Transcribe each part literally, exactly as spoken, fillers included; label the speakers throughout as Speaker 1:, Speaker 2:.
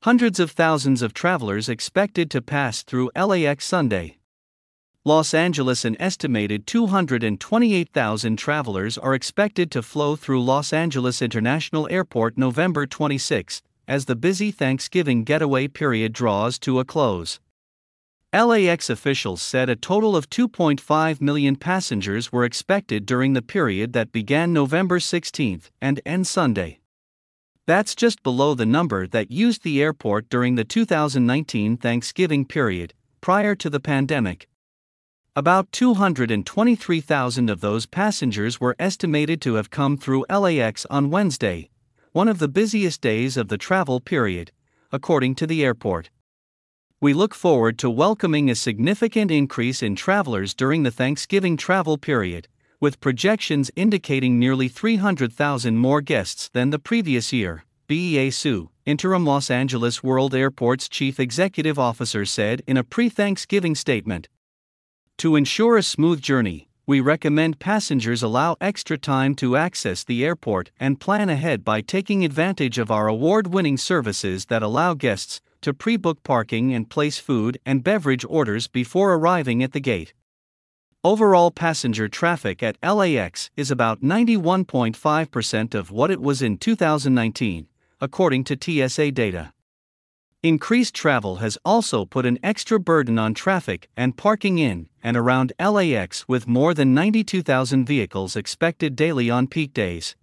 Speaker 1: Hundreds of thousands of travelers expected to pass through L A X Sunday. Los Angeles. An estimated two hundred twenty-eight thousand travelers are expected to flow through Los Angeles International Airport November twenty-sixth, as the busy Thanksgiving getaway period draws to a close. L A X officials said a total of two point five million passengers were expected during the period that began November sixteenth and ends Sunday. That's just below the number that used the airport during the two thousand nineteen Thanksgiving period, prior to the pandemic. About two hundred twenty-three thousand of those passengers were estimated to have come through L A X on Wednesday, one of the busiest days of the travel period, according to the airport. We look forward to welcoming a significant increase in travelers during the Thanksgiving travel period, with projections indicating nearly three hundred thousand more guests than the previous year, B E A Su, interim Los Angeles World Airport's chief executive officer, said in a pre-Thanksgiving statement. To ensure a smooth journey, we recommend passengers allow extra time to access the airport and plan ahead by taking advantage of our award-winning services that allow guests to pre-book parking and place food and beverage orders before arriving at the gate. Overall passenger traffic at L A X is about ninety-one point five percent of what it was in two thousand nineteen, according to T S A data. Increased travel has also put an extra burden on traffic and parking in and around L A X, with more than ninety-two thousand vehicles expected daily on peak days.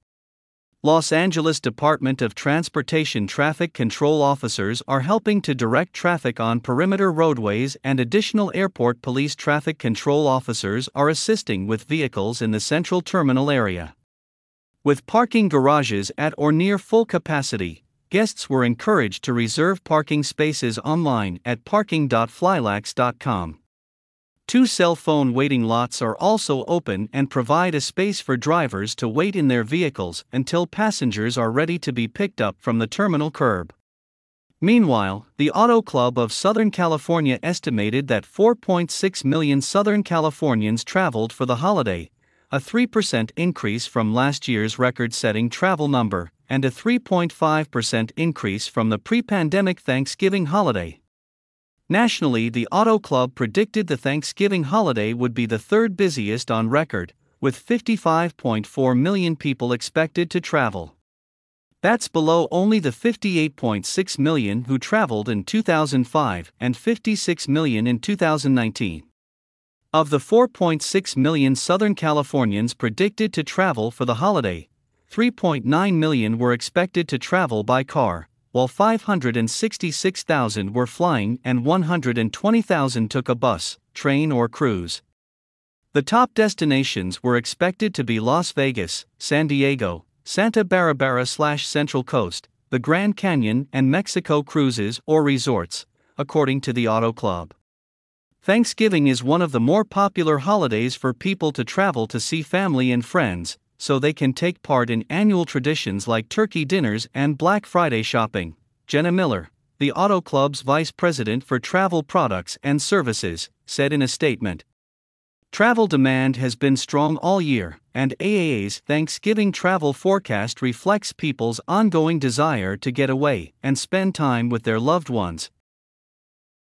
Speaker 1: Los Angeles Department of Transportation traffic control officers are helping to direct traffic on perimeter roadways, and additional airport police traffic control officers are assisting with vehicles in the central terminal area. With parking garages at or near full capacity, guests were encouraged to reserve parking spaces online at parking dot flylax dot com. Two cell phone waiting lots are also open and provide a space for drivers to wait in their vehicles until passengers are ready to be picked up from the terminal curb. Meanwhile, the Auto Club of Southern California estimated that four point six million Southern Californians traveled for the holiday, a three percent increase from last year's record-setting travel number, and a three point five percent increase from the pre-pandemic Thanksgiving holiday. Nationally, the Auto Club predicted the Thanksgiving holiday would be the third busiest on record, with fifty-five point four million people expected to travel. That's below only the fifty-eight point six million who traveled in two thousand five and fifty-six million in two thousand nineteen. Of the four point six million Southern Californians predicted to travel for the holiday, three point nine million were expected to travel by car, while five hundred sixty-six thousand were flying and one hundred twenty thousand took a bus, train or cruise. The top destinations were expected to be Las Vegas, San Diego, Santa Barbara slash Central Coast, the Grand Canyon, and Mexico cruises or resorts, according to the Auto Club. Thanksgiving is one of the more popular holidays for people to travel to see family and friends, so they can take part in annual traditions like turkey dinners and Black Friday shopping, Jenna Miller, the Auto Club's vice president for travel products and services, said in a statement. Travel demand has been strong all year, and A A A's Thanksgiving travel forecast reflects people's ongoing desire to get away and spend time with their loved ones,